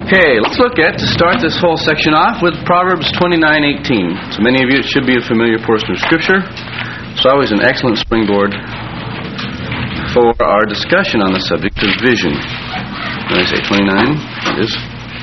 Okay, let's look at, to start this whole section off, with Proverbs 29:18. So many of you, it should be a familiar portion of Scripture. It's always an excellent springboard for our discussion on the subject of vision. When I say 29, it is.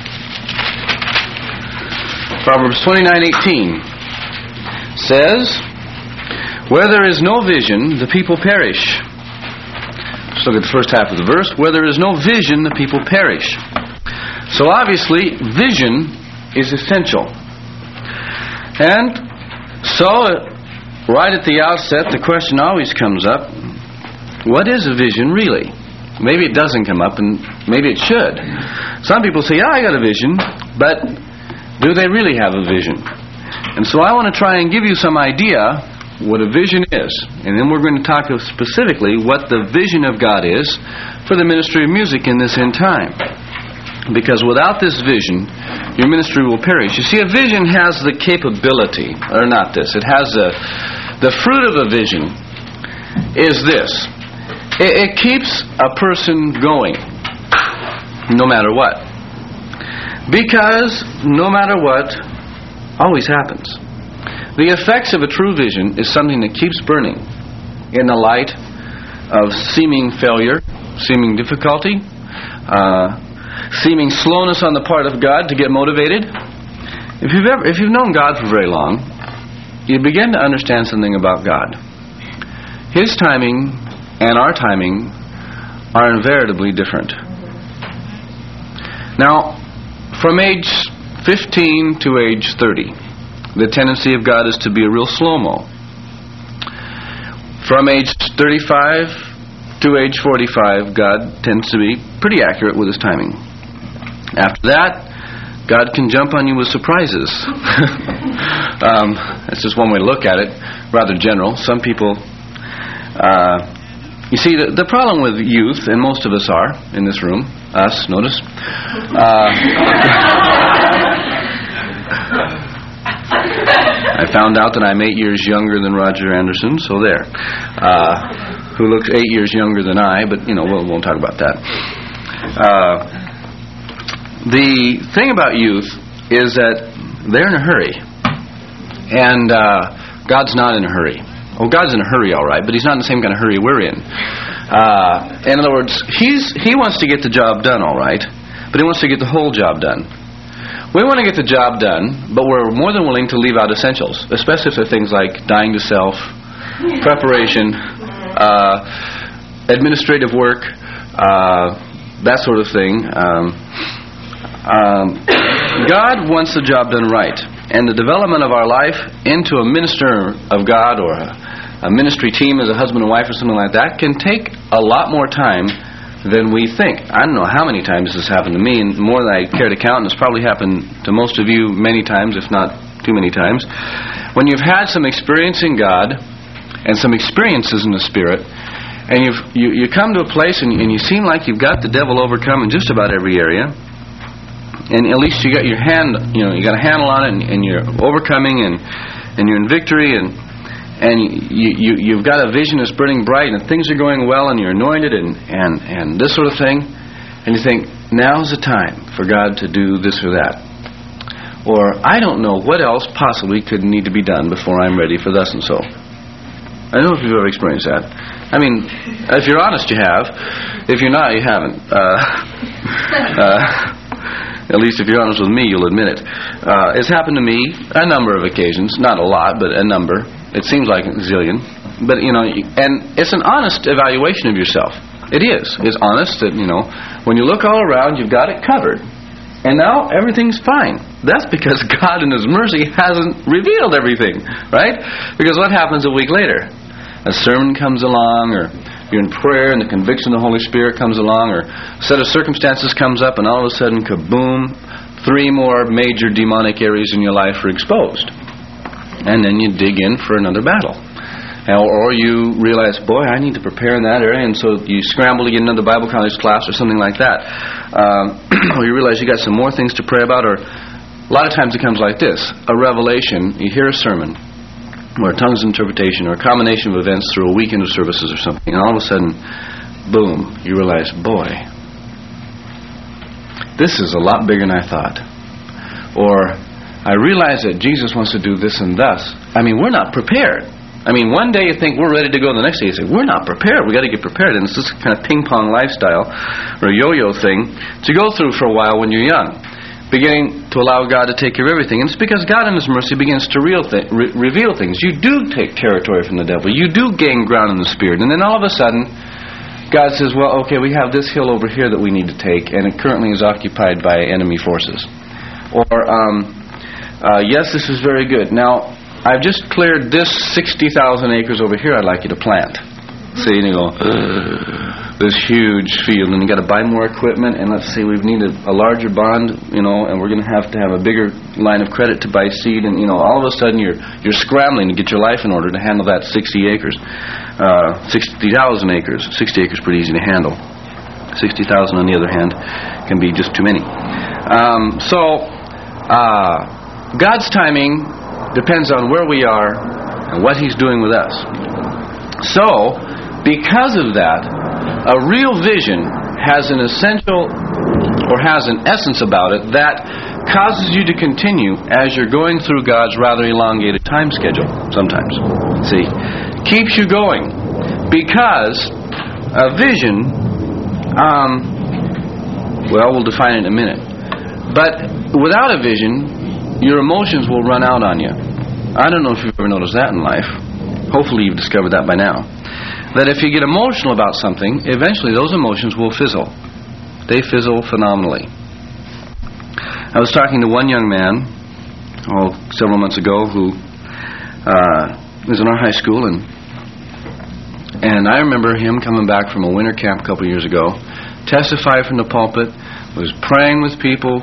Proverbs 29:18 says, "Where there is no vision, the people perish." Let's look at the first half of the verse. Where there is no vision, the people perish. So obviously, vision is essential. And so, right at the outset, the question always comes up, what is a vision really? Maybe it doesn't come up, and maybe it should. Some people say, I got a vision, but do they really have a vision? And so I want to try and give you some idea what a vision is. And then we're going to talk specifically what the vision of God is for the ministry of music in this end time. Because without this vision, your ministry will perish. You see, a vision has the capability, or not this, it has the fruit of a vision is this. It keeps a person going, no matter what. Because no matter what, always happens. The effects of a true vision is something that keeps burning in the light of seeming failure, seeming difficulty, seeming slowness on the part of God to get motivated. If you've known God for very long, you begin to understand something about God. His timing and our timing are invariably different. Now, from age 15 to age 30, the tendency of God is to be a real slow-mo. From age 35 to age 45, God tends to be pretty accurate with His timing. After that, God can jump on you with surprises. That's just one way to look at it, rather general. Some people, you see, the problem with youth, and most of us are in this room, us, notice, I found out that I'm 8 years younger than Roger Anderson, so there. Who looks 8 years younger than I, but, we won't talk about that. The thing about youth is that they're in a hurry. And God's not in a hurry. Oh, God's in a hurry, all right, but He's not in the same kind of hurry we're in. In other words, He wants to get the job done, all right, but He wants to get the whole job done. We want to get the job done, but we're more than willing to leave out essentials, especially for things like dying to self, preparation, administrative work, that sort of thing. God wants the job done right, and the development of our life into a minister of God or a ministry team as a husband and wife or something like that can take a lot more time than we think. I don't know how many times this has happened to me, and more than I care to count, and it's probably happened to most of you many times, if not too many times. When you've had some experience in God and some experiences in the Spirit, and you come to a place and you seem like you've got the devil overcome in just about every area, and at least you got your hand, you got a handle on it, and you're overcoming, and you're in victory, and you've got a vision that's burning bright, and things are going well, and you're anointed, and this sort of thing, and you think, now's the time for God to do this or that. Or, I don't know what else possibly could need to be done before I'm ready for thus and so. I don't know if you've ever experienced that. I mean, if you're honest, you have. If you're not, you haven't. At least if you're honest with me, you'll admit it. It's happened to me a number of occasions. Not a lot, but a number. It seems like a zillion. But, and it's an honest evaluation of yourself. It is. It's honest that, when you look all around, you've got it covered. And now everything's fine. That's because God in His mercy hasn't revealed everything, right? Because what happens a week later? A sermon comes along, or you're in prayer and the conviction of the Holy Spirit comes along, or a set of circumstances comes up, and all of a sudden, kaboom, 3 more major demonic areas in your life are exposed. And then you dig in for another battle. Or you realize, boy, I need to prepare in that area, and so you scramble to get another Bible college class or something like that. Or you realize you got some more things to pray about, or a lot of times it comes like this. A revelation, you hear a sermon, or a tongues interpretation, or a combination of events through a weekend of services or something, and all of a sudden, boom, you realize, boy, this is a lot bigger than I thought. Or, I realize that Jesus wants to do this and thus. I mean, we're not prepared. I mean, one day you think we're ready to go, the next day you say, we're not prepared. We've got to get prepared. And it's this kind of ping-pong lifestyle, or yo-yo thing, to go through for a while when you're young, beginning to allow God to take care of everything. And it's because God in His mercy begins to reveal things. You do take territory from the devil. You do gain ground in the Spirit. And then all of a sudden, God says, well, okay, we have this hill over here that we need to take, and it currently is occupied by enemy forces. Or, yes, this is very good. Now, I've just cleared this 60,000 acres over here I'd like you to plant. See, and you go, this huge field, and you got to buy more equipment, and let's see, we need a larger bond, and we're going to have a bigger line of credit to buy seed, and all of a sudden you're scrambling to get your life in order to handle that 60 acres. 60,000 acres. 60 acres pretty easy to handle. 60,000 on the other hand can be just too many. God's timing depends on where we are and what He's doing with us. So, because of that, a real vision has an essential, or has an essence about it, that causes you to continue as you're going through God's rather elongated time schedule sometimes. See? Keeps you going. Because a vision, we'll define it in a minute. But without a vision, your emotions will run out on you. I don't know if you've ever noticed that in life. Hopefully you've discovered that by now. That if you get emotional about something, eventually those emotions will fizzle. They fizzle phenomenally. I was talking to one young man, several months ago, who was in our high school, and I remember him coming back from a winter camp a couple years ago, testified from the pulpit, was praying with people,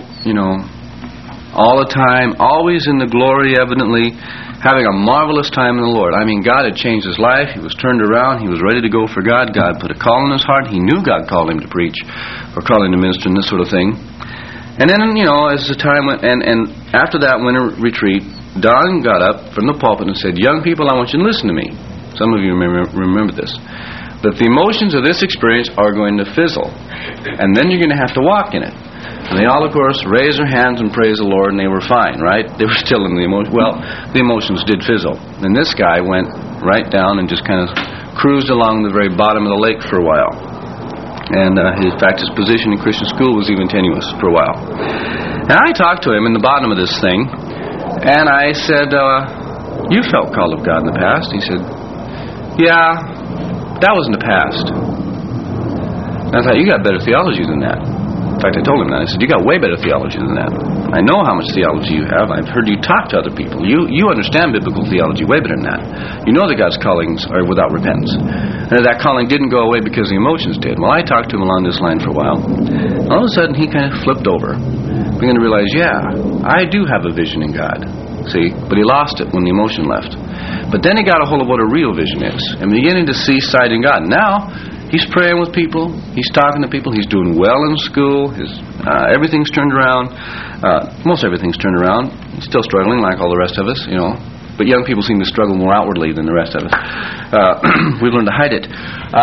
all the time, always in the glory, evidently, having a marvelous time in the Lord. I mean, God had changed his life. He was turned around. He was ready to go for God. God put a call in his heart. He knew God called him to preach or called him to minister and this sort of thing. And then, as the time went, and after that winter retreat, Don got up from the pulpit and said, young people, I want you to listen to me. Some of you remember this. That the emotions of this experience are going to fizzle. And then you're going to have to walk in it. And they all, of course, raised their hands and praised the Lord, and they were fine, right? They were still in the emotion. Well, the emotions did fizzle. And this guy went right down and just kind of cruised along the very bottom of the lake for a while. And, in fact, his position in Christian school was even tenuous for a while. And I talked to him in the bottom of this thing, and I said, you felt called of God in the past. He said, yeah, that was in the past. And I thought, you got better theology than that. In fact, I told him that. I said, you got way better theology than that. I know how much theology you have. I've heard you talk to other people. You understand biblical theology way better than that. You know that God's callings are without repentance. And that calling didn't go away because the emotions did. Well, I talked to him along this line for a while. All of a sudden, he kind of flipped over. Began to realize, yeah, I do have a vision in God. See? But he lost it when the emotion left. But then he got a hold of what a real vision is. And beginning to see sight in God. Now, he's praying with people. He's talking to people. He's doing well in school. Everything's turned around. Most everything's turned around. He's still struggling like all the rest of us, But young people seem to struggle more outwardly than the rest of us. We've learned to hide it.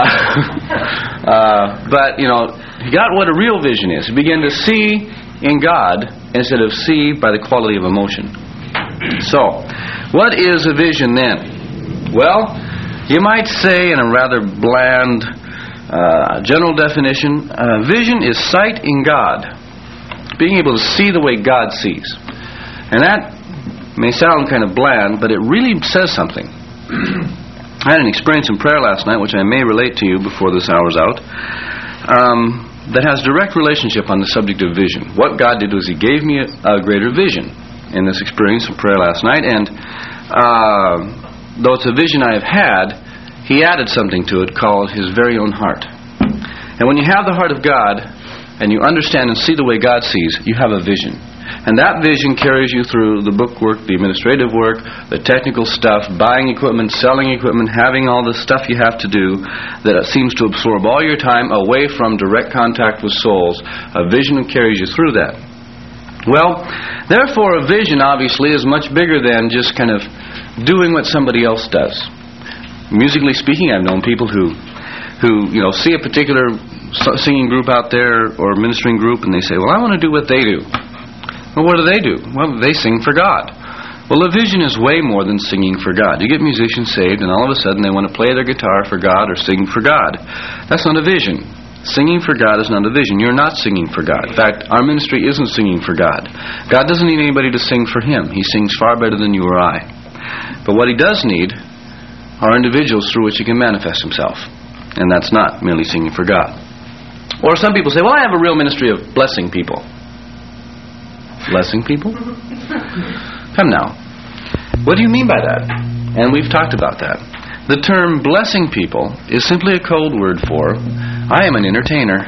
But, he got what a real vision is. He began to see in God instead of see by the quality of emotion. So, what is a vision then? Well, you might say in a rather bland general definition, vision is sight in God. Being able to see the way God sees. And that may sound kind of bland, but it really says something. I had an experience in prayer last night, which I may relate to you before this hour's out, that has direct relationship on the subject of vision. What God did was He gave me a greater vision in this experience of prayer last night, and though it's a vision I have had, He added something to it called His very own heart. And when you have the heart of God, and you understand and see the way God sees, you have a vision. And that vision carries you through the book work, the administrative work, the technical stuff, buying equipment, selling equipment, having all the stuff you have to do that seems to absorb all your time away from direct contact with souls. A vision carries you through that. Well, therefore a vision obviously is much bigger than just kind of doing what somebody else does. Musically speaking, I've known people who who see a particular singing group out there or ministering group, and they say, well, I want to do what they do. Well, what do? Well, they sing for God. Well, a vision is way more than singing for God. You get musicians saved, and all of a sudden they want to play their guitar for God or sing for God. That's not a vision. Singing for God is not a vision. You're not singing for God. In fact, our ministry isn't singing for God. God doesn't need anybody to sing for Him. He sings far better than you or I. But what He does need are individuals through which He can manifest Himself. And that's not merely singing for God. Or some people say, well, I have a real ministry of blessing people. Blessing people? Come now. What do you mean by that? And we've talked about that. The term blessing people is simply a code word for, I am an entertainer.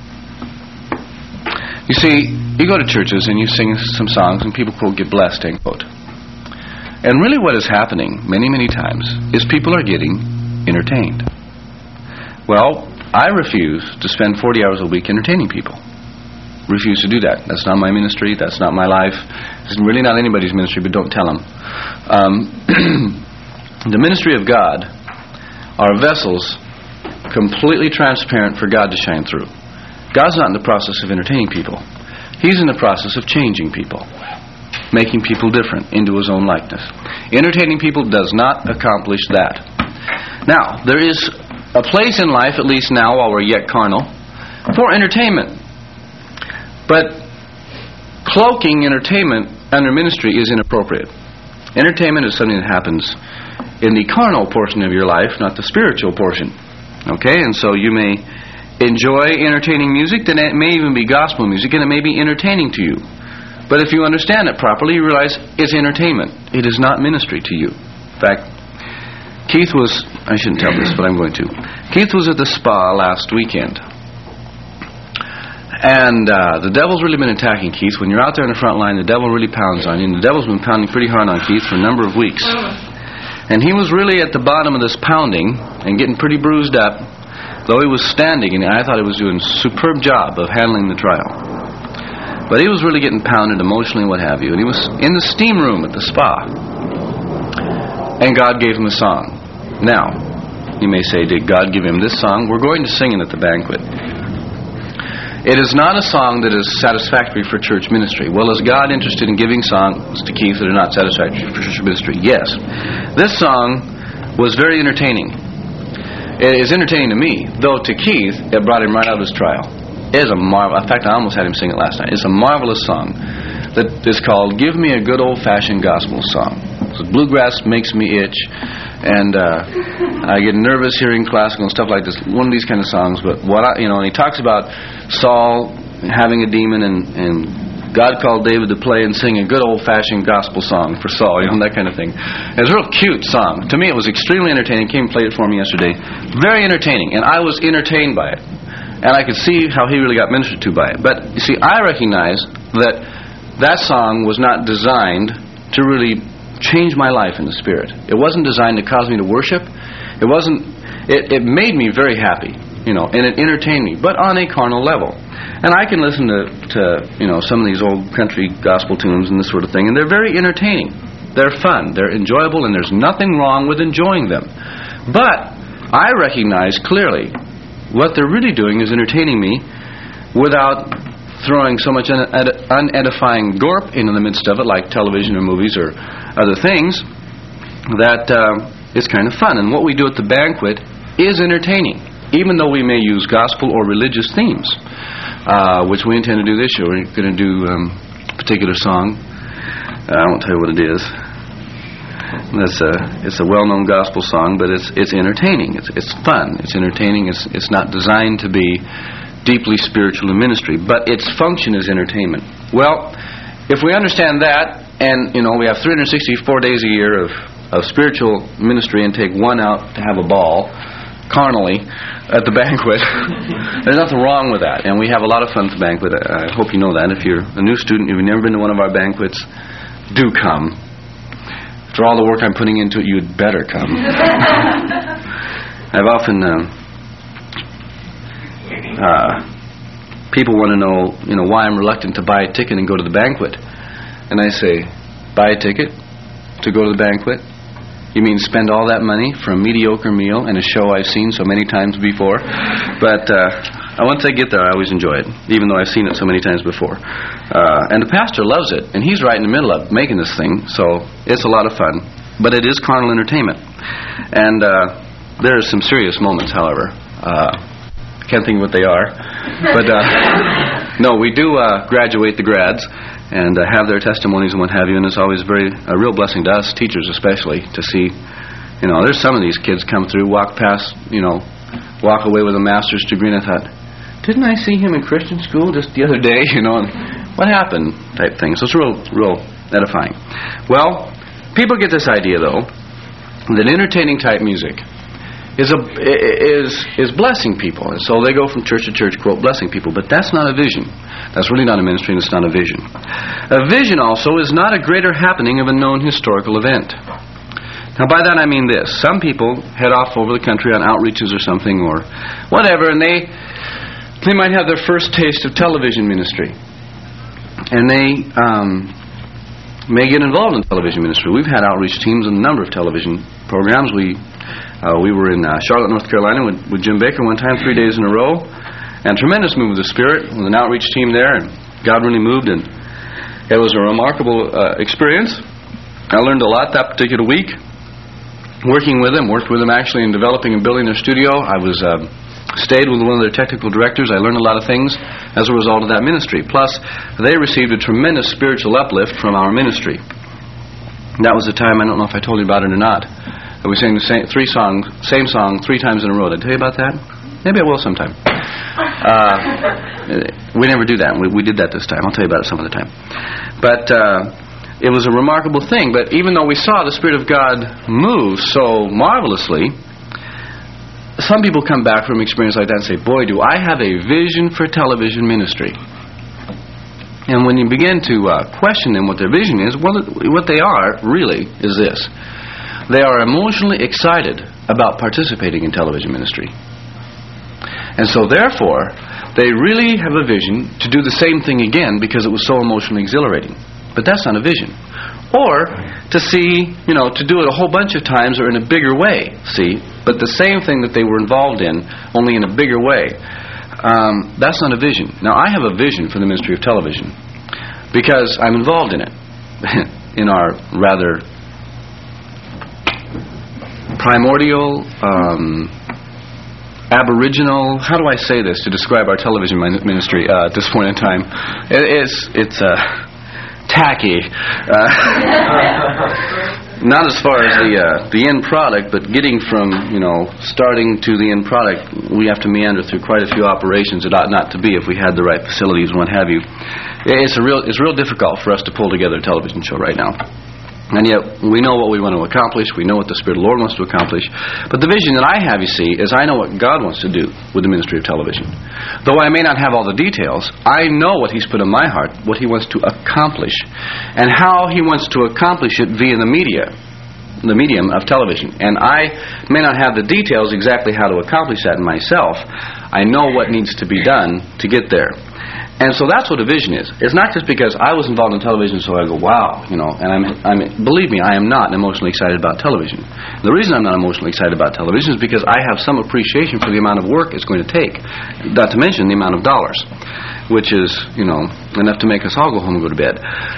You see, you go to churches and you sing some songs and people, quote, get blessed, end quote. And really what is happening many, many times is people are getting entertained. Well, I refuse to spend 40 hours a week entertaining people. Refuse to do that. That's not my ministry. That's not my life. It's really not anybody's ministry, but don't tell them. The ministry of God are vessels completely transparent for God to shine through. God's not in the process of entertaining people. He's in the process of changing people, making people different into His own likeness. Entertaining people does not accomplish that. Now, there is a place in life, at least now while we're yet carnal, for entertainment. But cloaking entertainment under ministry is inappropriate. Entertainment is something that happens in the carnal portion of your life, not the spiritual portion. Okay? And so you may enjoy entertaining music, then it may even be gospel music, and it may be entertaining to you. But if you understand it properly, you realize it's entertainment. It is not ministry to you. In fact, Keith was, I shouldn't tell this, but I'm going to. Keith was at the spa last weekend. And the devil's really been attacking Keith. When you're out there in the front line, the devil really pounds on you. And the devil's been pounding pretty hard on Keith for a number of weeks. And he was really at the bottom of this pounding and getting pretty bruised up, though he was standing, and I thought he was doing a superb job of handling the trial. But he was really getting pounded emotionally and what have you. And he was in the steam room at the spa. And God gave him a song. Now, you may say, did God give him this song? We're going to sing it at the banquet. It is not a song that is satisfactory for church ministry. Well, is God interested in giving songs to Keith that are not satisfactory for church ministry? Yes. This song was very entertaining. It is entertaining to me, though to Keith, it brought him right out of his trial. It is a marvel. In fact, I almost had him sing it last night. It's a marvelous song that is called "Give Me a Good Old-Fashioned Gospel Song." So bluegrass makes me itch, and I get nervous hearing classical and stuff like this. One of these kind of songs, but and he talks about Saul having a demon, and God called David to play and sing a good old-fashioned gospel song for Saul, that kind of thing. It was a real cute song. To me, it was extremely entertaining. Came and played it for me yesterday. Very entertaining, and I was entertained by it. And I could see how he really got ministered to by it. But, you see, I recognize that song was not designed to really change my life in the Spirit. It wasn't designed to cause me to worship. It wasn't. It made me very happy, and it entertained me, but on a carnal level. And I can listen to some of these old country gospel tunes and this sort of thing, and they're very entertaining. They're fun. They're enjoyable, and there's nothing wrong with enjoying them. But I recognize clearly what they're really doing is entertaining me without throwing so much unedifying gorp into the midst of it, like television or movies or other things, that is kind of fun. And what we do at the banquet is entertaining, even though we may use gospel or religious themes, which we intend to do this year. We're going to do a particular song. I won't tell you what it is. It's a well-known gospel song, but it's entertaining. It's fun. It's entertaining. It's not designed to be deeply spiritual in ministry, but its function is entertainment. Well, if we understand that, and we have 364 days a year of spiritual ministry, and take one out to have a ball carnally at the banquet, there's nothing wrong with that, and we have a lot of fun at the banquet. I hope you know that. If you're a new student, you've never been to one of our banquets, do come. After all the work I'm putting into it, you had better come. I've often people want to know, why I'm reluctant to buy a ticket and go to the banquet. And I say, buy a ticket to go to the banquet? You mean spend all that money for a mediocre meal and a show I've seen so many times before? But once I get there, I always enjoy it, even though I've seen it so many times before. And the pastor loves it, and he's right in the middle of making this thing, so it's a lot of fun. But it is carnal entertainment. And there are some serious moments, however. I can't think of what they are. But no, we do graduate the grads and have their testimonies and what have you, and it's always a real blessing to us, teachers especially, to see, there's some of these kids come through, walk past, walk away with a master's degree, and I thought, didn't I see him in Christian school just the other day, and what happened, type thing. So it's real edifying. Well, people get this idea, though, that entertaining type music is blessing people, and so they go from church to church, quote, blessing people, but that's not a vision. That's really not a ministry, and it's not a vision. A vision also is not a greater happening of a known historical event. Now by that I mean this. Some people head off over the country on outreaches or something or whatever, and they might have their first taste of television ministry, and they may get involved in television ministry. We've had outreach teams in a number of television programs. We were in Charlotte, North Carolina with Jim Baker one time, 3 days in a row. And tremendous move of the Spirit with an outreach team there, and God really moved, and it was a remarkable experience. I learned a lot that particular week working with them, worked with them actually in developing and building their studio. I was stayed with one of their technical directors. I learned a lot of things as a result of that ministry. Plus, they received a tremendous spiritual uplift from our ministry. That was the time, I don't know if I told you about it or not, that we sang the same song 3 times in a row. Did I tell you about that? Maybe I will sometime. We never do that. We did that this time. I'll tell you about it some other time. But it was a remarkable thing. But even though we saw the Spirit of God move so marvelously, some people come back from an experience like that and say, boy, do I have a vision for television ministry. And when you begin to question them what their vision is, what they are really is this. They are emotionally excited about participating in television ministry. And so therefore, they really have a vision to do the same thing again because it was so emotionally exhilarating. But that's not a vision. Or to see, to do it a whole bunch of times or in a bigger way, see? But the same thing that they were involved in, only in a bigger way. That's not a vision. Now, I have a vision for the ministry of television because I'm involved in it in our rather primordial, aboriginal, how do I say this to describe our television ministry at this point in time? It's tacky. Not as far as the end product, but getting from starting to the end product, we have to meander through quite a few operations. It ought not to be if we had the right facilities and what have you. It's real difficult for us to pull together a television show right now. And yet, we know what we want to accomplish. We know what the Spirit of the Lord wants to accomplish. But the vision that I have, you see, is I know what God wants to do with the ministry of television. Though I may not have all the details, I know what He's put in my heart, what He wants to accomplish, and how He wants to accomplish it via the medium of television. And I may not have the details exactly how to accomplish that in myself. I know what needs to be done to get there. And so that's what a vision is. It's not just because I was involved in television, so I go, wow, and believe me, I am not emotionally excited about television. The reason I'm not emotionally excited about television is because I have some appreciation for the amount of work it's going to take, not to mention the amount of dollars, which is, enough to make us all go home and go to bed.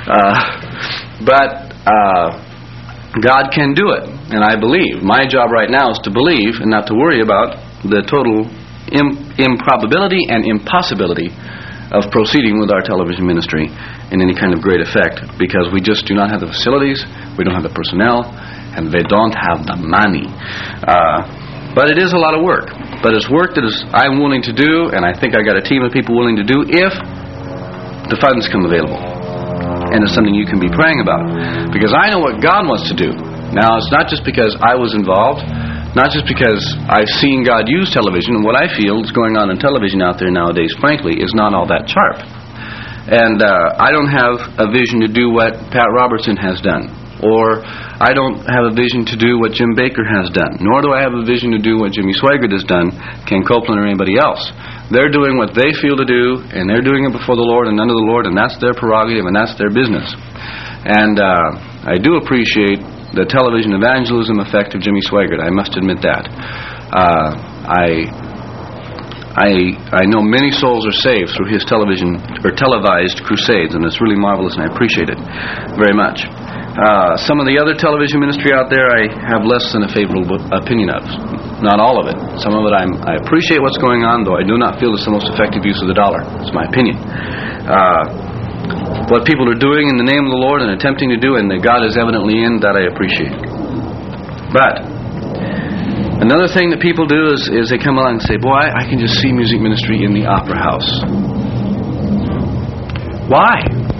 But God can do it, and I believe. My job right now is to believe and not to worry about the total improbability and impossibility of proceeding with our television ministry in any kind of great effect, because we just do not have the facilities, we don't have the personnel, and they don't have the money. But it is a lot of work. But it's work that I'm willing to do, and I think I got a team of people willing to do if the funds come available. And it's something you can be praying about. Because I know what God wants to do. Now, it's not just because I was involved, not just because I've seen God use television, and what I feel is going on in television out there nowadays, frankly, is not all that sharp. And I don't have a vision to do what Pat Robertson has done, or I don't have a vision to do what Jim Baker has done, nor do I have a vision to do what Jimmy Swaggart has done, Ken Copeland, or anybody else. They're doing what they feel to do, and they're doing it before the Lord and under the Lord, and that's their prerogative, and that's their business. And I do appreciate the television evangelism effect of Jimmy Swaggart. I must admit that. I know many souls are saved through his television or televised crusades, and it's really marvelous, and I appreciate it very much. Some of the other television ministry out there I have less than a favorable opinion of. Not all of it. Some of it I appreciate what's going on, though I do not feel it's the most effective use of the dollar. It's my opinion. What people are doing in the name of the Lord and attempting to do, and that God is evidently in, that I appreciate. But another thing that people do is they come along and say, boy, I can just see music ministry in the opera house. Why?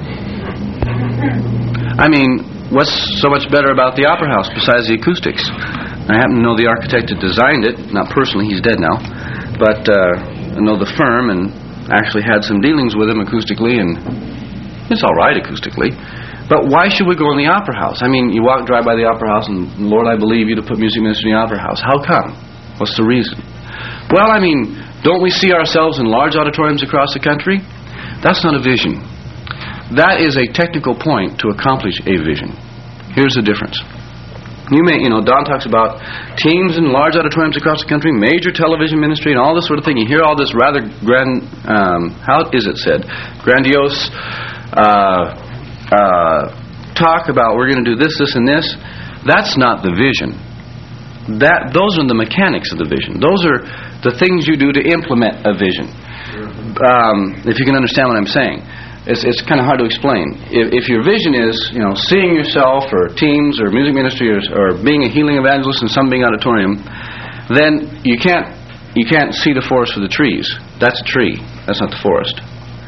I mean, what's so much better about the opera house besides the acoustics? I happen to know the architect that designed it. Not personally, he's dead now. But I know the firm and actually had some dealings with him acoustically, and it's all right acoustically. But why should we go in the opera house? I mean, you drive by the opera house and, Lord, I believe you to put music ministry in the opera house. How come? What's the reason? Well, I mean, don't we see ourselves in large auditoriums across the country? That's not a vision. That is a technical point to accomplish a vision. Here's the difference. Don talks about teams in large auditoriums across the country, major television ministry, and all this sort of thing. You hear all this rather grand, how is it said? Grandiose talk about we're going to do this, this, and this. That's not the vision. Those are the mechanics of the vision. Those are the things you do to implement a vision. If you can understand what I'm saying. It's kind of hard to explain. If your vision is, seeing yourself or teams or music ministry or being a healing evangelist in some big auditorium, then you can't see the forest for the trees. That's a tree. That's not the forest.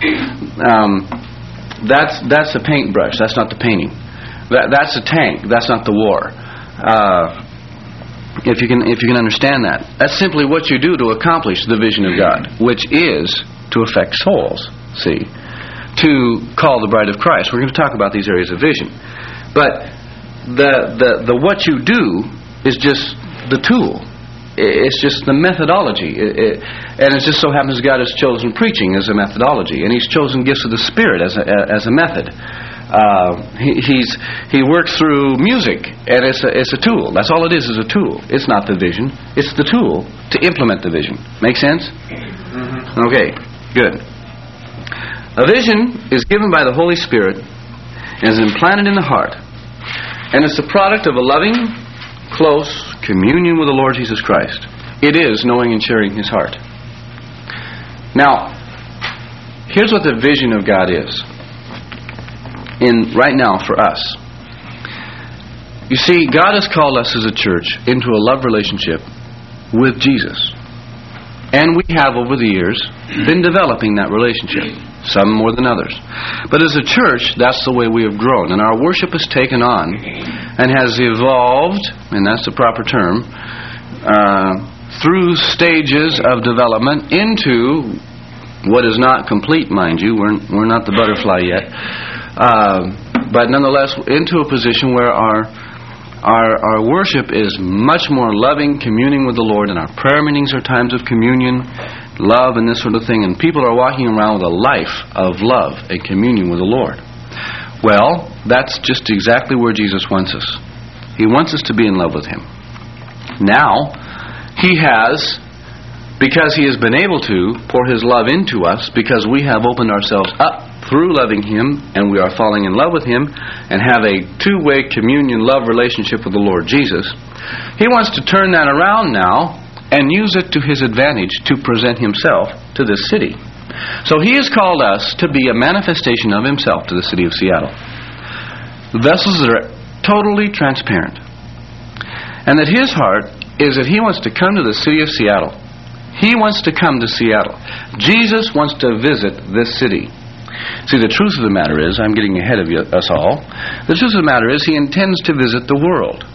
That's a paintbrush. That's not the painting. That's a tank. That's not the war. If you can understand that, that's simply what you do to accomplish the vision of God, which is to affect souls. See. To call the bride of Christ. We're going to talk about these areas of vision. But the what you do is just the tool. It's just the methodology. And it just so happens God has chosen preaching as a methodology. And He's chosen gifts of the Spirit as a method. He works through music, and it's a tool. That's all it is a tool. It's not the vision. It's the tool to implement the vision. Make sense? Mm-hmm. Okay, good. A vision is given by the Holy Spirit and is implanted in the heart. And it's the product of a loving, close communion with the Lord Jesus Christ. It is knowing and sharing His heart. Now, here's what the vision of God is. Right now for us. You see, God has called us as a church into a love relationship with Jesus. And we have, over the years, been developing that relationship. Some more than others. But as a church, that's the way we have grown. And our worship has taken on and has evolved, and that's the proper term, through stages of development into what is not complete, mind you. We're not the butterfly yet. But nonetheless, into a position where our worship is much more loving, communing with the Lord, and our prayer meetings are times of communion, love, and this sort of thing, and people are walking around with a life of love and communion with the Lord. Well, that's just exactly where Jesus wants us. He wants us to be in love with Him. Now, He has, because He has been able to pour His love into us, because we have opened ourselves up through loving Him, and we are falling in love with Him, and have a two-way communion love relationship with the Lord Jesus, He wants to turn that around now and use it to His advantage to present Himself to this city. So He has called us to be a manifestation of Himself to the city of Seattle. The vessels that are totally transparent. And that His heart is that He wants to come to the city of Seattle. He wants to come to Seattle. Jesus wants to visit this city. See, the truth of the matter is, I'm getting ahead of us all, the truth of the matter is He intends to visit the world.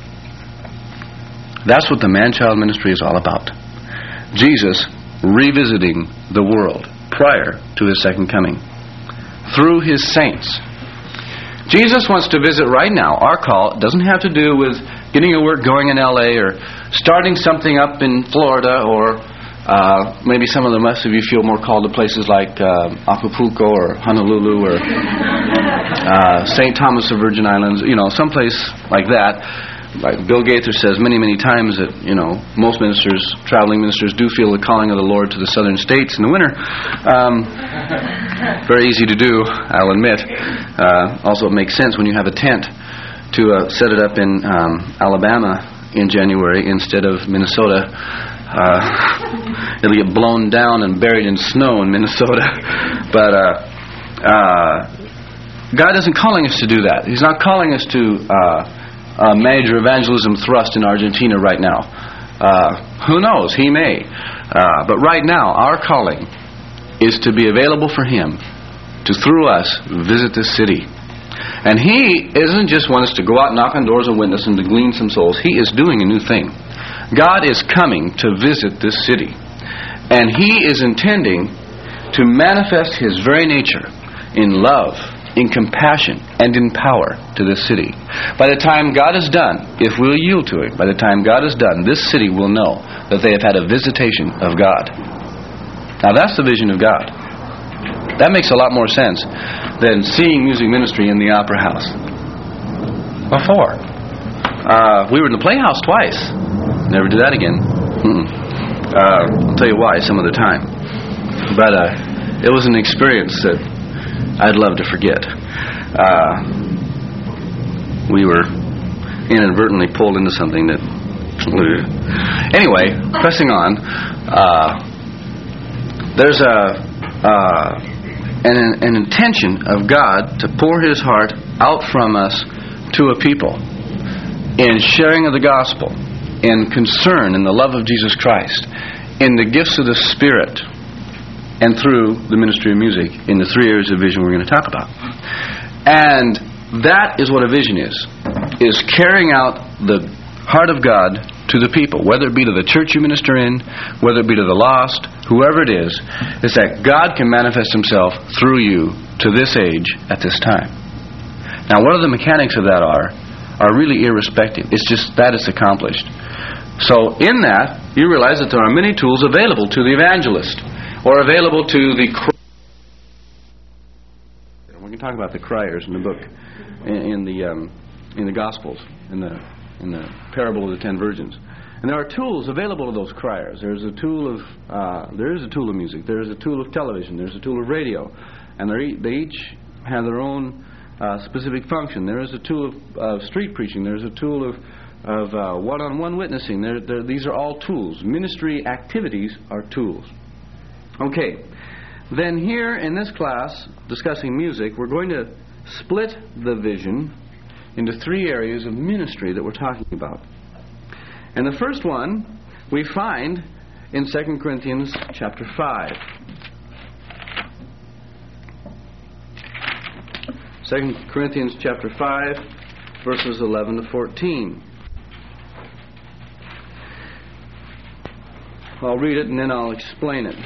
That's what the man-child ministry is all about. Jesus revisiting the world prior to His second coming through His saints. Jesus wants to visit right now. Our call doesn't have to do with getting a work going in L.A. or starting something up in Florida, or maybe some of the rest of you feel more called to places like Acapulco or Honolulu or St. Thomas of Virgin Islands, someplace like that. like Bill Gaither says many, many times that, most ministers, traveling ministers, do feel the calling of the Lord to the southern states in the winter. Very easy to do, I'll admit. Also, it makes sense when you have a tent to set it up in Alabama in January instead of Minnesota. It'll get blown down and buried in snow in Minnesota. But God isn't calling us to do that. He's not calling us to a major evangelism thrust in Argentina right now. Who knows? He may. But right now, our calling is to be available for Him to, through us, visit this city. And He isn't just want us to go out and knock on doors and witness and to glean some souls. He is doing a new thing. God is coming to visit this city. And He is intending to manifest His very nature in love, in compassion, and in power to this city. By the time God is done, if we'll yield to it, by the time God is done, this city will know that they have had a visitation of God. Now that's the vision of God. That makes a lot more sense than seeing music ministry in the Opera House. What for? We were in the Playhouse twice. Never do that again. I'll tell you why some other time. But it was an experience that I'd love to forget. We were inadvertently pulled into something that... Anyway, pressing on. There's an intention of God to pour His heart out from us to a people in sharing of the gospel, in concern in the love of Jesus Christ, in the gifts of the Spirit, and through the ministry of music in the three areas of vision we're going to talk about. And that is what a vision is carrying out the heart of God to the people, whether it be to the church you minister in, whether it be to the lost, whoever it is that God can manifest Himself through you to this age at this time. Now, what the mechanics of that are really irrespective. It's just that it's accomplished. So in that, you realize that there are many tools available to the evangelist, or available to the... We can talk about the criers in the book, in the Gospels, in the parable of the 10 virgins. And there are tools available to those criers. There is a tool of music. There is a tool of television. There's a tool of radio, and they each have their own specific function. There is a tool of street preaching. There's a tool of one-on-one witnessing. These are all tools. Ministry activities are tools. Okay, then here in this class, discussing music, we're going to split the vision into three areas of ministry that we're talking about. And the first one we find in 2 Corinthians chapter 5. 2 Corinthians chapter 5, verses 11 to 14. I'll read it and then I'll explain it.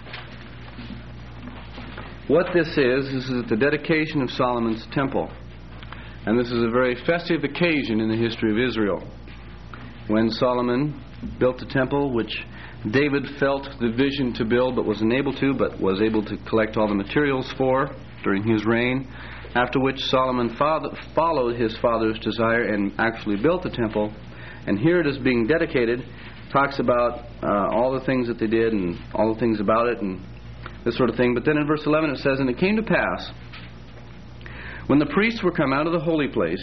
What this is the dedication of Solomon's temple. And this is a very festive occasion in the history of Israel. When Solomon built the temple, which David felt the vision to build but was unable to, but was able to collect all the materials for during his reign, after which Solomon followed his father's desire and actually built the temple. And here it is being dedicated, talks about all the things that they did and all the things about it and this sort of thing. But then in verse 11 it says, "And it came to pass, when the priests were come out of the holy place,"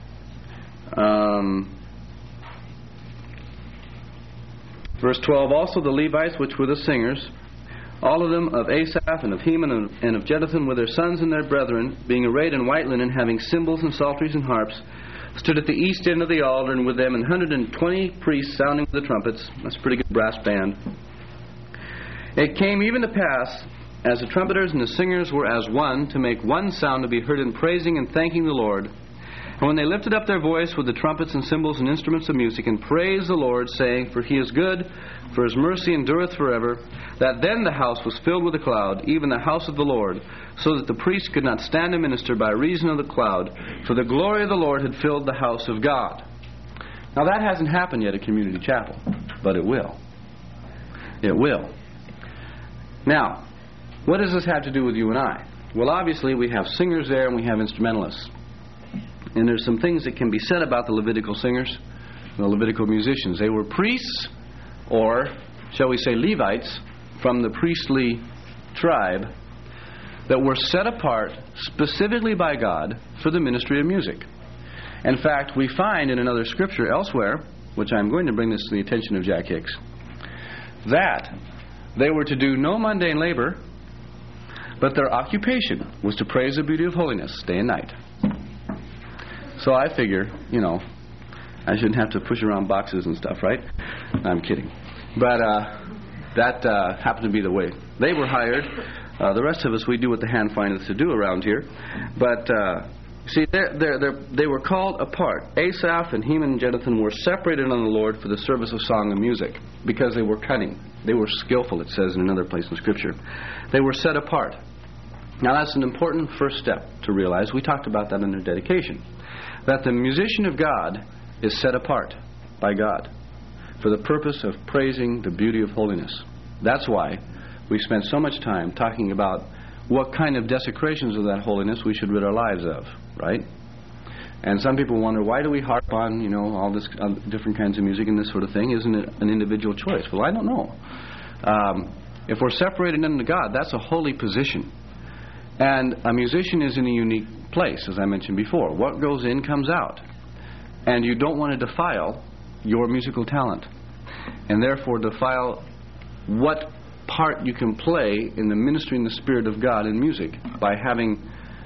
verse 12, "also the Levites, which were the singers, all of them of Asaph and of Heman and of Jeduthun, with their sons and their brethren, being arrayed in white linen, having cymbals and psalteries and harps, stood at the east end of the altar, and with them 120 priests sounding the trumpets." That's a pretty good brass band. "It came even to pass, as the trumpeters and the singers were as one, to make one sound to be heard in praising and thanking the Lord. And when they lifted up their voice with the trumpets and cymbals and instruments of music, and praised the Lord, saying, For He is good, for His mercy endureth forever, that then the house was filled with a cloud, even the house of the Lord, so that the priests could not stand and minister by reason of the cloud, for the glory of the Lord had filled the house of God." Now that hasn't happened yet at Community Chapel, but it will. It will. Now, what does this have to do with you and I? Well, obviously we have singers there and we have instrumentalists. And there's some things that can be said about the Levitical singers, the Levitical musicians. They were priests, or shall we say Levites, from the priestly tribe that were set apart specifically by God for the ministry of music. In fact, we find in another scripture elsewhere, which I'm going to bring this to the attention of Jack Hicks, that they were to do no mundane labor, but their occupation was to praise the beauty of holiness day and night. So I figure, I shouldn't have to push around boxes and stuff, right? No, I'm kidding. But that happened to be the way they were hired. The rest of us, we do what the hand findeth to do around here. But see, they were called apart. Asaph and Heman and Jeduthun were separated unto the Lord for the service of song and music, because they were cunning. They were skillful, it says in another place in Scripture. They were set apart. Now that's an important first step to realize. We talked about that in their dedication. That the musician of God is set apart by God for the purpose of praising the beauty of holiness. That's why we spent so much time talking about what kind of desecrations of that holiness we should rid our lives of, right? And some people wonder, why do we harp on, all this different kinds of music and this sort of thing? Isn't it an individual choice? Well, I don't know. If we're separated unto God, that's a holy position. And a musician is in a unique place, as I mentioned before. What goes in comes out. And you don't want to defile your musical talent, and therefore defile what part you can play in the ministry in the Spirit of God in music by having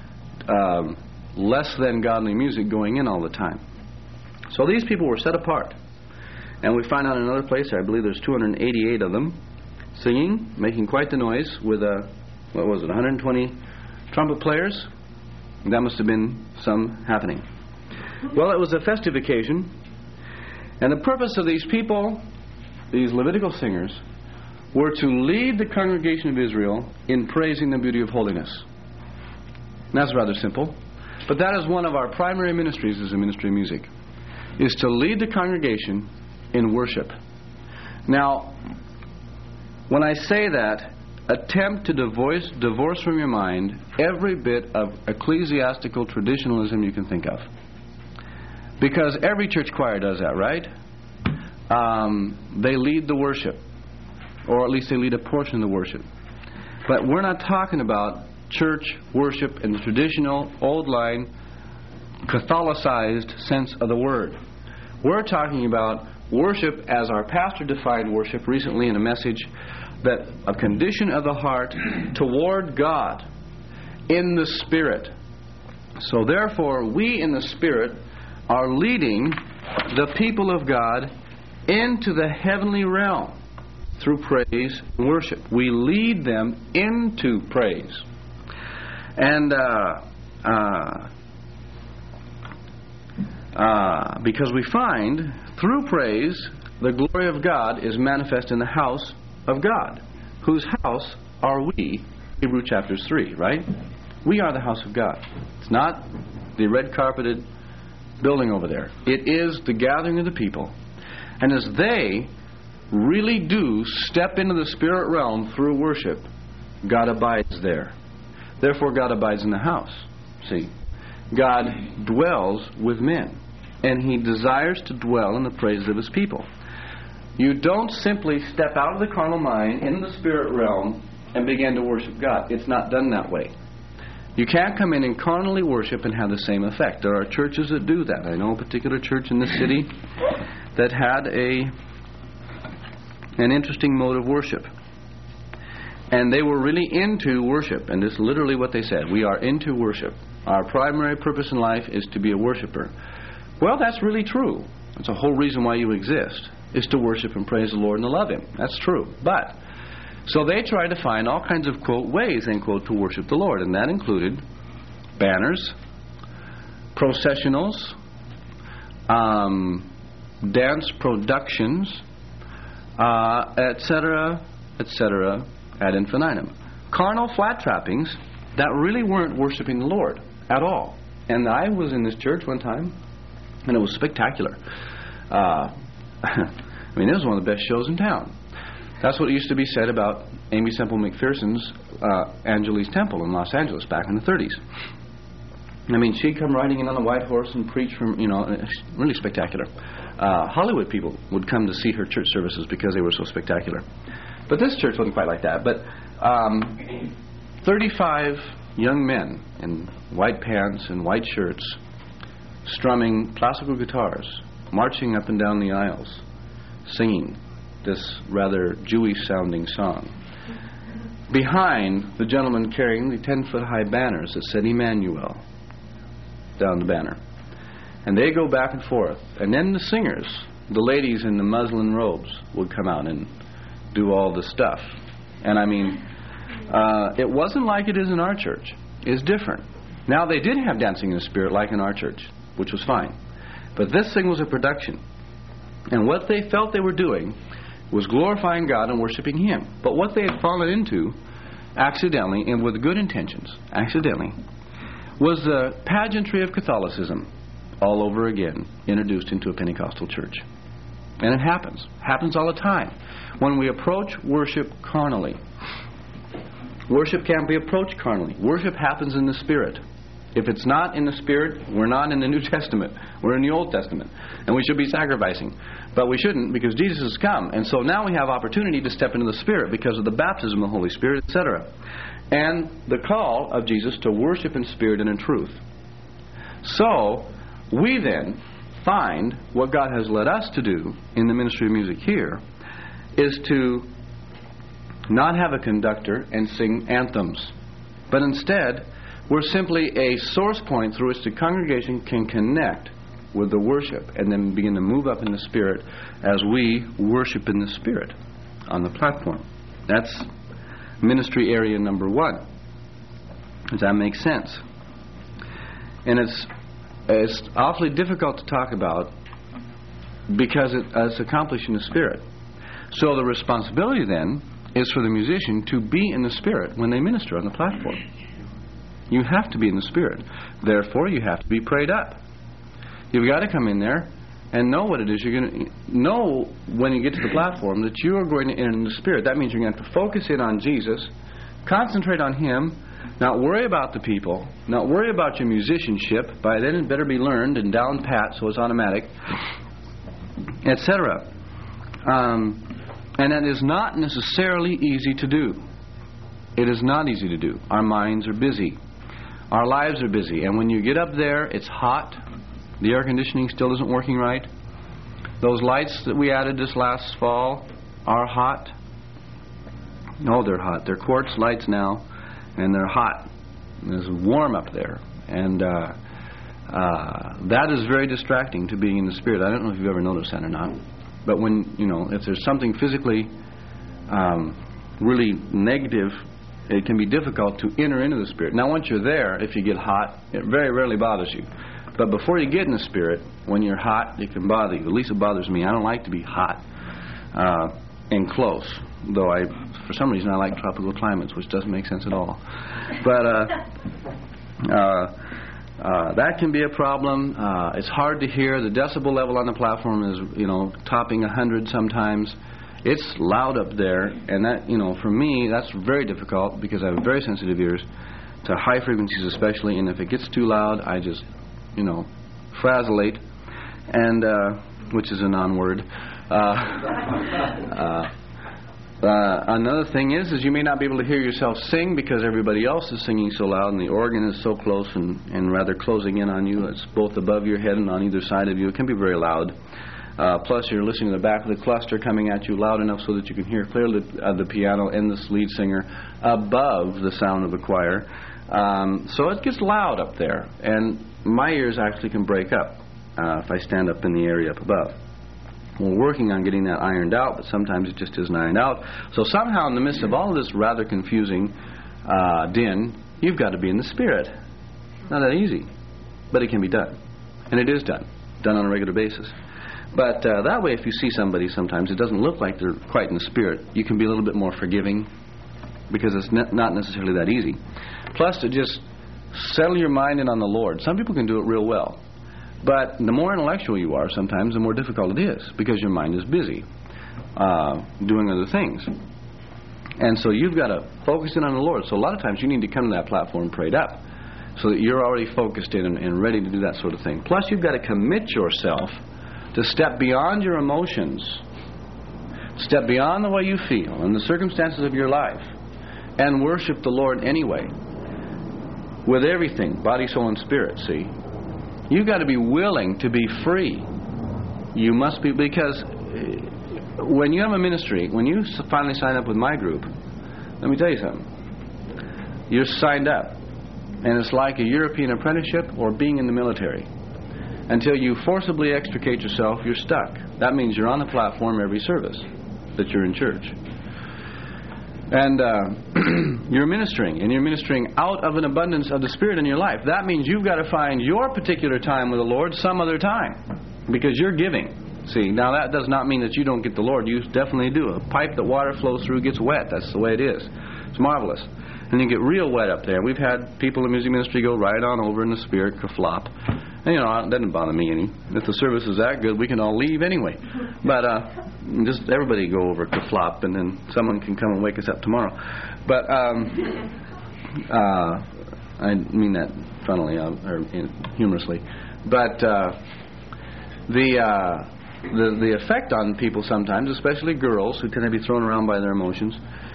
less than godly music going in all the time. So these people were set apart. And we find out in another place, I believe there's 288 of them, singing, making quite the noise with 120 trumpet players. That must have been some happening. Well, it was a festive occasion, and the purpose of these people, these Levitical singers, were to lead the congregation of Israel in praising the beauty of holiness. And that's rather simple, but that is one of our primary ministries as a ministry of music, is to lead the congregation in worship. Now, when I say that, attempt to divorce from your mind every bit of ecclesiastical traditionalism you can think of. Because every church choir does that, right? They lead the worship, or at least they lead a portion of the worship. But we're not talking about church worship in the traditional, old-line, Catholicized sense of the word. We're talking about worship as our pastor defined worship recently in a message, that a condition of the heart toward God in the Spirit. So therefore, we in the Spirit are leading the people of God into the heavenly realm through praise and worship. We lead them into praise. And because we find through praise the glory of God is manifest in the house of God, whose house are we, Hebrews chapter 3, right? We are the house of God. It's not the red carpeted building over there. It is the gathering of the people. And as they really do step into the spirit realm through worship, God abides there. Therefore, God abides in the house. See, God dwells with men, and He desires to dwell in the praises of His people. You don't simply step out of the carnal mind into the spirit realm and begin to worship God. It's not done that way. You can't come in and carnally worship and have the same effect. There are churches that do that. I know a particular church in this city that had an interesting mode of worship. And they were really into worship. And this is literally what they said. We are into worship. Our primary purpose in life is to be a worshiper. Well, that's really true. That's the whole reason why you exist, is to worship and praise the Lord and to love Him. That's true. But, so they tried to find all kinds of, quote, ways, end quote, to worship the Lord. And that included banners, processionals, dance productions, etc., etc., ad infinitum. Carnal flat trappings that really weren't worshiping the Lord at all. And I was in this church one time, and it was spectacular. I mean, it was one of the best shows in town. That's what used to be said about Aimee Semple McPherson's Angeles Temple in Los Angeles back in the 30s. I mean, she'd come riding in on a white horse and preach from, really spectacular. Hollywood people would come to see her church services because they were so spectacular. But this church wasn't quite like that. But 35 young men in white pants and white shirts strumming classical guitars, marching up and down the aisles, singing this rather Jewish-sounding song. Behind, the gentleman carrying the 10-foot-high banners that said Emmanuel down the banner. And they go back and forth. And then the singers, the ladies in the muslin robes, would come out and do all the stuff. And I mean, it wasn't like it is in our church. It's different. Now, they did have dancing in the spirit like in our church, which was fine. But this thing was a production. And what they felt they were doing was glorifying God and worshiping Him. But what they had fallen into, accidentally and with good intentions, accidentally, was the pageantry of Catholicism all over again, introduced into a Pentecostal church. And it happens all the time. When we approach worship carnally, worship can't be approached carnally. Worship happens in the Spirit. If it's not in the Spirit, we're not in the New Testament. We're in the Old Testament. And we should be sacrificing. But we shouldn't, because Jesus has come. And so now we have opportunity to step into the Spirit because of the baptism of the Holy Spirit, etc. And the call of Jesus to worship in spirit and in truth. So, we then find what God has led us to do in the ministry of music here is to not have a conductor and sing anthems. But instead, we're simply a source point through which the congregation can connect with the worship and then begin to move up in the Spirit as we worship in the Spirit on the platform. That's ministry area number 1. Does that make sense? And it's awfully difficult to talk about because it's accomplished in the Spirit. So the responsibility then is for the musician to be in the Spirit when they minister on the platform. You have to be in the Spirit. Therefore, you have to be prayed up. You've got to come in there and know what it is you're going to know when you get to the platform that you are going to enter in the Spirit. That means you're going to have to focus in on Jesus, concentrate on Him, not worry about the people, not worry about your musicianship. By then it better be learned and down pat so it's automatic, etc. And that is not necessarily easy to do. It is not easy to do. Our minds are busy. Our lives are busy. And when you get up there, it's hot. The air conditioning still isn't working right. Those lights that we added this last fall are hot. No, they're hot. They're quartz lights now, and they're hot. It's warm up there. And that is very distracting to being in the Spirit. I don't know if you've ever noticed that or not. But when, if there's something physically really negative, it can be difficult to enter into the Spirit. Now, once you're there, if you get hot, it very rarely bothers you. But before you get in the Spirit, when you're hot, it can bother you. At least it bothers me. I don't like to be hot and close, though for some reason I like tropical climates, which doesn't make sense at all. But that can be a problem. It's hard to hear. The decibel level on the platform is, topping 100 sometimes. It's loud up there, and that, for me, that's very difficult because I have very sensitive ears to high frequencies especially, and if it gets too loud, I just, frazzlate, and, which is a non-word. Another thing is you may not be able to hear yourself sing because everybody else is singing so loud and the organ is so close and rather closing in on you. It's both above your head and on either side of you. It can be very loud. Plus you're listening to the back of the cluster coming at you loud enough so that you can hear clearly the piano and the lead singer above the sound of the choir. So it gets loud up there, and my ears actually can break up if I stand up in the area up above. We're working on getting that ironed out, but sometimes it just isn't ironed out. So somehow in the midst of all of this rather confusing din, you've got to be in the Spirit. Not that easy, but it can be done. And it is done on a regular basis. But that way, if you see somebody sometimes, it doesn't look like they're quite in the Spirit. You can be a little bit more forgiving because it's not necessarily that easy. Plus, to just settle your mind in on the Lord. Some people can do it real well. But the more intellectual you are sometimes, the more difficult it is because your mind is busy doing other things. And so you've got to focus in on the Lord. So a lot of times you need to come to that platform prayed up so that you're already focused in and ready to do that sort of thing. Plus, you've got to commit yourself to step beyond your emotions, step beyond the way you feel and the circumstances of your life, and worship the Lord anyway, with everything, body, soul, and spirit, see? You've got to be willing to be free. You must be, because when you have a ministry, when you finally sign up with my group, let me tell you something. You're signed up, and it's like a European apprenticeship or being in the military. Until you forcibly extricate yourself, you're stuck. That means you're on the platform every service that you're in church. And you're ministering, and you're ministering out of an abundance of the Spirit in your life. That means you've got to find your particular time with the Lord some other time, because you're giving. See, now that does not mean that you don't get the Lord. You definitely do. A pipe that water flows through gets wet. That's the way it is. It's marvelous. And you get real wet up there. We've had people in music ministry go right on over in the Spirit, kerflop. And, you know, it doesn't bother me any. If the service is that good, we can all leave anyway. But just everybody go over kerflop, and then someone can come and wake us up tomorrow. But I mean that funnily or humorously. But the effect on people sometimes, especially girls who tend to be thrown around by their emotions,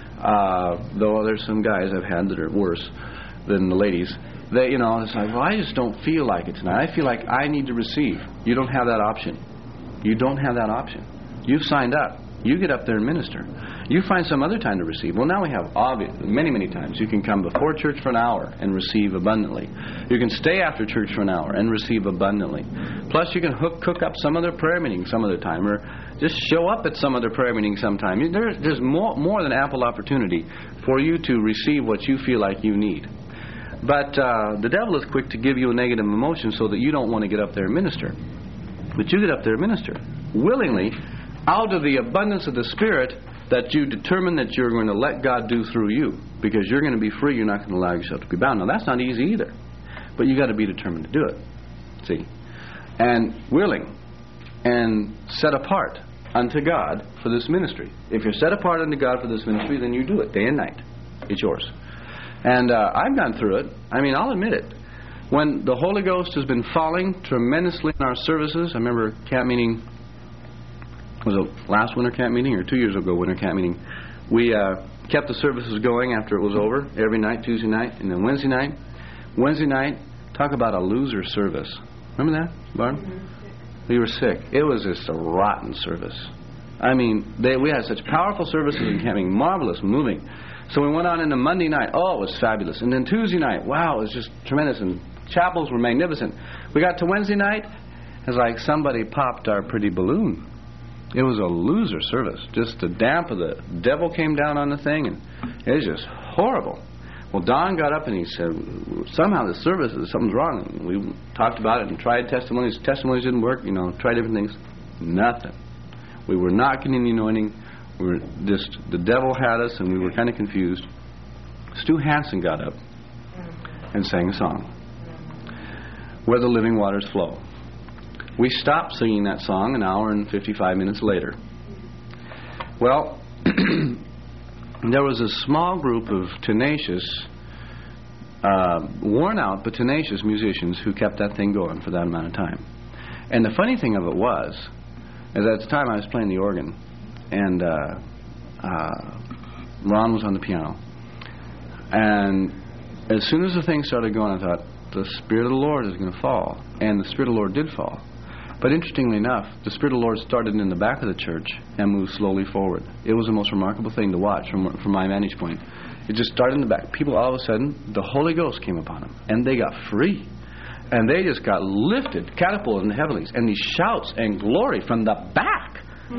though there's some guys I've had that are worse than the ladies. They, you know, it's like, well, I just don't feel like it tonight. I feel like I need to receive. You don't have that option. You don't have that option. You've signed up. You get up there and minister. You find some other time to receive. Well, now we have many, many times. You can come before church for an hour and receive abundantly. You can stay after church for an hour and receive abundantly. Plus, you can cook up some other prayer meeting some other time, or just show up at some other prayer meeting sometime. There's more than ample opportunity for you to receive what you feel like you need. But the devil is quick to give you a negative emotion so that you don't want to get up there and minister. But you get up there and minister willingly, out of the abundance of the Spirit that you determine that you're going to let God do through you, because you're going to be free. You're not going to allow yourself to be bound. Now, that's not easy either, but you got to be determined to do it. See, and willing and set apart unto God for this ministry. If you're set apart unto God for this ministry, then you do it day and night. It's yours. And I've gone through it. I mean, I'll admit it. When the Holy Ghost has been falling tremendously in our services, I remember camp meeting, was it last winter camp meeting or 2 years ago winter camp meeting? We kept the services going after it was over, every night, Tuesday night, and then Wednesday night. Wednesday night, talk about a loser service. Remember that, Barb? We were sick. It was just a rotten service. I mean, we had such powerful services in camping, marvelous, moving. So we went on into Monday night. Oh, it was fabulous. And then Tuesday night, wow, it was just tremendous. And chapels were magnificent. We got to Wednesday night, it was like somebody popped our pretty balloon. It was a loser service. Just the damp of the devil came down on the thing, and it was just horrible. Well, Don got up and he said, somehow the service, something's wrong. And we talked about it and tried testimonies. Testimonies didn't work, you know, tried different things. Nothing. We were not getting the anointing. We were just, the devil had us, and we were kind of confused. Stu Hansen got up and sang a song, Where the Living Waters Flow. We stopped singing that song an hour and 55 minutes later. Well, there was a small group of tenacious, worn out but tenacious musicians who kept that thing going for that amount of time. And the funny thing of it was, is at the time I was playing the organ, and Ron was on the piano. And as soon as the thing started going, I thought, the Spirit of the Lord is going to fall. And the Spirit of the Lord did fall. But interestingly enough, the Spirit of the Lord started in the back of the church and moved slowly forward. It was the most remarkable thing to watch from my vantage point. It just started in the back. People, all of a sudden, the Holy Ghost came upon them, and they got free. And they just got lifted, catapulted in the heavenlies. And these shouts and glory from the back.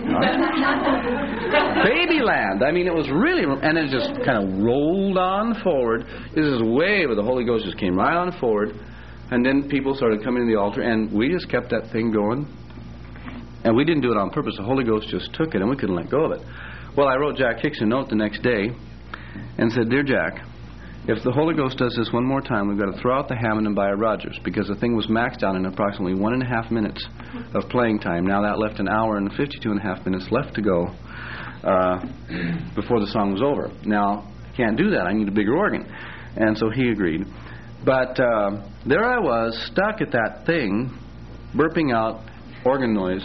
Babyland. I mean, it was really, and it just kind of rolled on forward. This is way where the Holy Ghost just came right on forward. And then people started coming to the altar, and we just kept that thing going. And we didn't do it on purpose. The Holy Ghost just took it, and we couldn't let go of it. Well, I wrote Jack Hicks a note the next day and said, Dear Jack, if the Holy Ghost does this one more time, we've got to throw out the Hammond and buy a Rogers, because the thing was maxed out in approximately 1.5 minutes of playing time. Now that left an hour and 52.5 minutes left to go before the song was over. Now, I can't do that. I need a bigger organ. And so he agreed. But there I was, stuck at that thing, burping out organ noise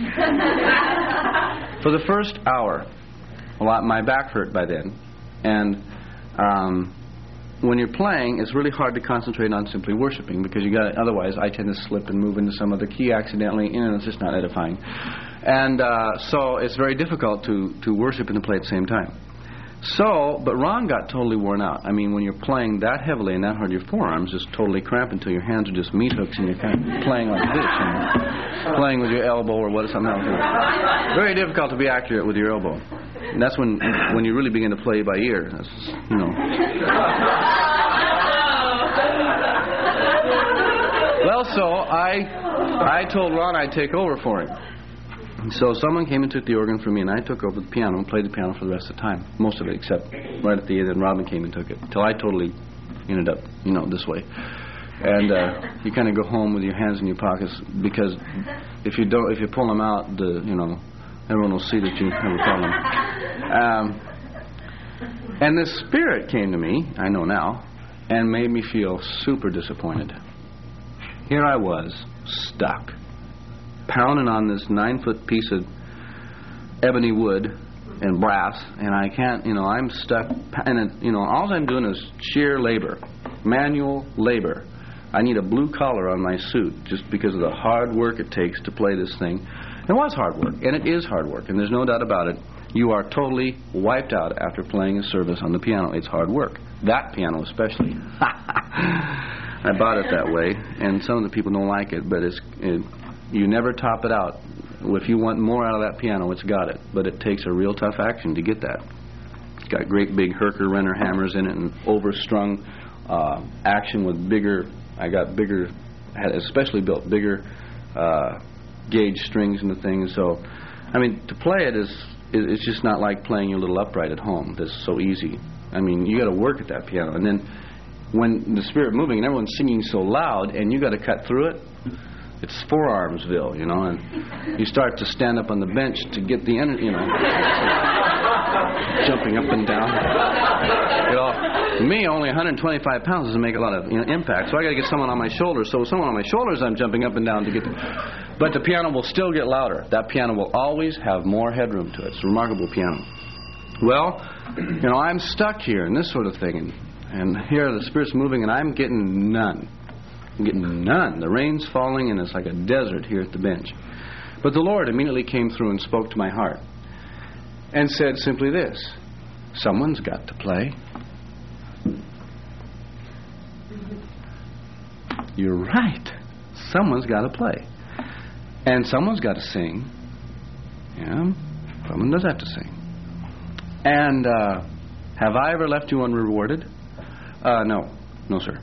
for the first hour. Well, my back hurt by then. And when you're playing, it's really hard to concentrate on simply worshiping, because otherwise I tend to slip and move into some other key accidentally, and it's just not edifying. And so it's very difficult to worship and to play at the same time. But Ron got totally worn out. I mean, when you're playing that heavily and that hard, your forearms just totally cramp until your hands are just meat hooks and you're kind of playing like this, playing with your elbow or something else. Very difficult to be accurate with your elbow. And that's when you really begin to play by ear. That's, Well, so I told Ron I'd take over for him. So someone came and took the organ from me, and I took over the piano and played the piano for the rest of the time. Most of it, except right at the end, and Robin came and took it. Till I totally ended up, this way. And you kind of go home with your hands in your pockets, because if you pull them out, everyone will see that you have a problem. And the Spirit came to me, I know now, and made me feel super disappointed. Here I was, stuck, pounding on this 9-foot piece of ebony wood and brass, and I can't, I'm stuck, and all I'm doing is sheer labor, manual labor. I need a blue collar on my suit just because of the hard work it takes to play this thing. It was hard work, and it is hard work, and there's no doubt about it. You are totally wiped out after playing a service on the piano. It's hard work. That piano especially. I bought it that way, and some of the people don't like it, but you never top it out. If you want more out of that piano, it's got it, but it takes a real tough action to get that. It's got great big Herker-Renner hammers in it and overstrung action with bigger, had especially built bigger gauge strings in the thing. So, to play it it's just not like playing your little upright at home. That's so easy. You got to work at that piano, and then when the Spirit moving and everyone's singing so loud and you got to cut through it, it's forearmsville, and you start to stand up on the bench to get the energy, jumping up and down. Me, only 125 pounds doesn't make a lot of impact, so I got to get someone on my shoulders. So someone on my shoulders, I'm jumping up and down to get but the piano will still get louder. That piano will always have more headroom to it. It's a remarkable piano. Well, I'm stuck here and this sort of thing, and here the Spirit's moving and I'm getting none. The rain's falling and it's like a desert here at the bench. But the Lord immediately came through and spoke to my heart and said simply this: someone's got to play. You're right. Someone's got to play. And someone's got to sing. Yeah, someone does have to sing. And have I ever left you unrewarded? No, sir.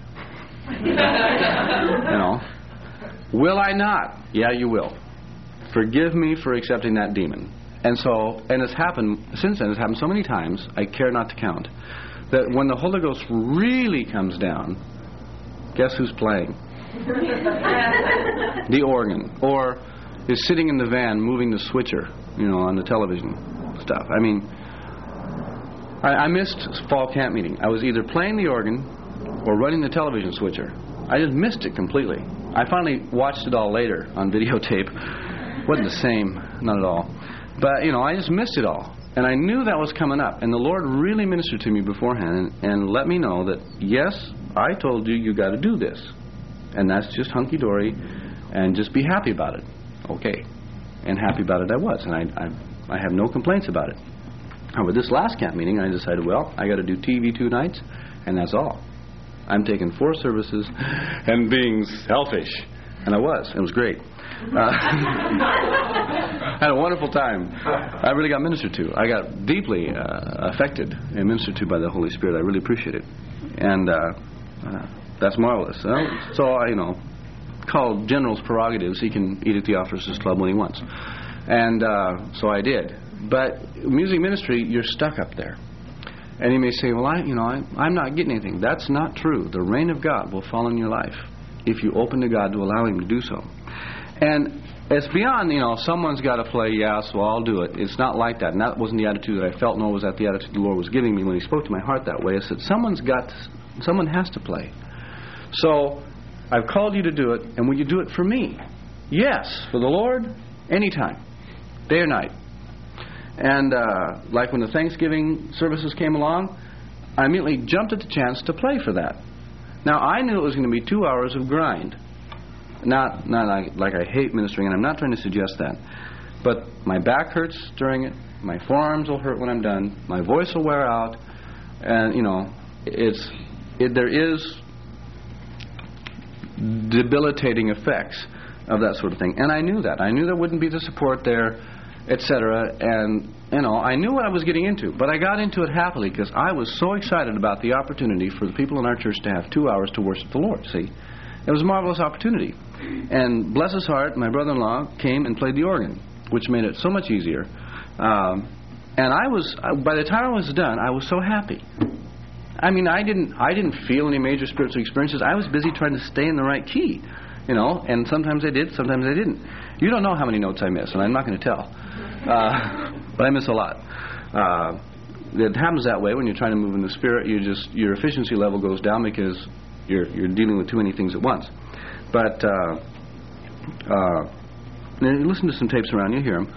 Will I not? Yeah, you will. Forgive me for accepting that demon. And it's happened since then. It's happened so many times, I care not to count, that when the Holy Ghost really comes down, guess who's playing? The organ. Or is sitting in the van moving the switcher, on the television stuff. I missed fall camp meeting. I was either playing the organ or running the television switcher. I just missed it completely. I finally watched it all later on videotape. Wasn't the same, not at all. But, I just missed it all. And I knew that was coming up. And the Lord really ministered to me beforehand and let me know that, yes, I told you got to do this. And that's just hunky-dory, and just be happy about it. Okay. And happy about it I was. And I have no complaints about it. However, this last camp meeting, I decided, I got to do TV 2 nights, and that's all. I'm taking 4 services and being selfish. And I was. It was great. Had a wonderful time. I really got ministered to. I got deeply affected and ministered to by the Holy Spirit. I really appreciate it. And that's marvelous. So I, called General's prerogatives. He can eat at the Officers Club when he wants. And so I did. But music ministry, you're stuck up there. And you may say, I'm not getting anything. That's not true. The reign of God will fall in your life if you open to God to allow Him to do so. And it's beyond, someone's got to play, so I'll do it. It's not like that. And that wasn't the attitude that I felt, nor was that the attitude the Lord was giving me when He spoke to my heart that way. I said, someone has to play. So, I've called you to do it, and will you do it for me? Yes, for the Lord, anytime, day or night. And like when the Thanksgiving services came along, I immediately jumped at the chance to play for that. Now, I knew it was going to be 2 hours of grind. Not like I hate ministering, and I'm not trying to suggest that. But my back hurts during it. My forearms will hurt when I'm done. My voice will wear out. And, there is debilitating effects of that sort of thing. And I knew that. I knew there wouldn't be the support there, etc. And, I knew what I was getting into. But I got into it happily because I was so excited about the opportunity for the people in our church to have 2 hours to worship the Lord, see. It was a marvelous opportunity. And bless his heart, my brother-in-law came and played the organ, which made it so much easier. And by the time I was done, I was so happy. I mean, I didn't feel any major spiritual experiences. I was busy trying to stay in the right key, and sometimes I did, sometimes I didn't. You don't know how many notes I miss, and I'm not going to tell. But I miss a lot. It happens that way when you're trying to move in the Spirit. Your efficiency level goes down because you're dealing with too many things at once. But you listen to some tapes around, you hear them.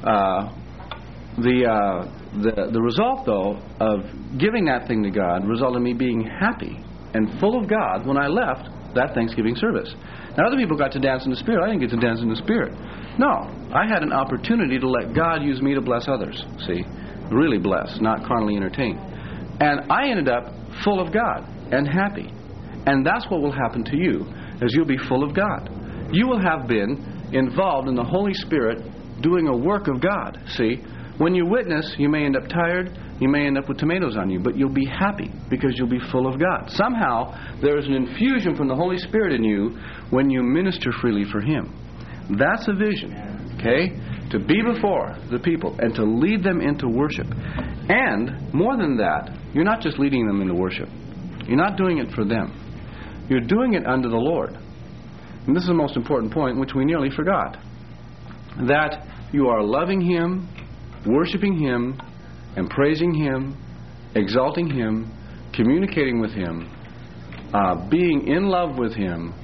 The result, though, of giving that thing to God resulted in me being happy and full of God when I left that Thanksgiving service. Now, other people got to dance in the Spirit. I didn't get to dance in the Spirit. No, I had an opportunity to let God use me to bless others. See, really bless, not carnally entertain. And I ended up full of God and happy. And that's what will happen to you, as you'll be full of God. You will have been involved in the Holy Spirit doing a work of God. See, when you witness, you may end up tired, you may end up with tomatoes on you, but you'll be happy because you'll be full of God. Somehow, there is an infusion from the Holy Spirit in you when you minister freely for Him. That's a vision, okay? To be before the people and to lead them into worship. And, more than that, you're not just leading them into worship. You're not doing it for them. You're doing it unto the Lord. And this is the most important point, which we nearly forgot. That you are loving Him, worshiping Him, and praising Him, exalting Him, communicating with Him, being in love with Him,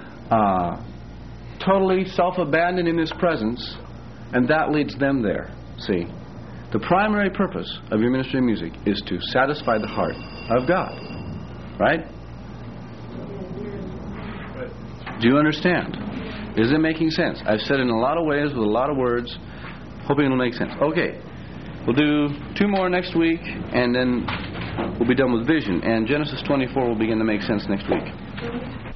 totally self-abandoned in His presence, and that leads them there. See, the primary purpose of your ministry of music is to satisfy the heart of God. Right? Do you understand? Is it making sense? I've said it in a lot of ways with a lot of words, hoping it'll make sense. Okay, we'll do 2 more next week, and then we'll be done with vision. And Genesis 24 will begin to make sense next week.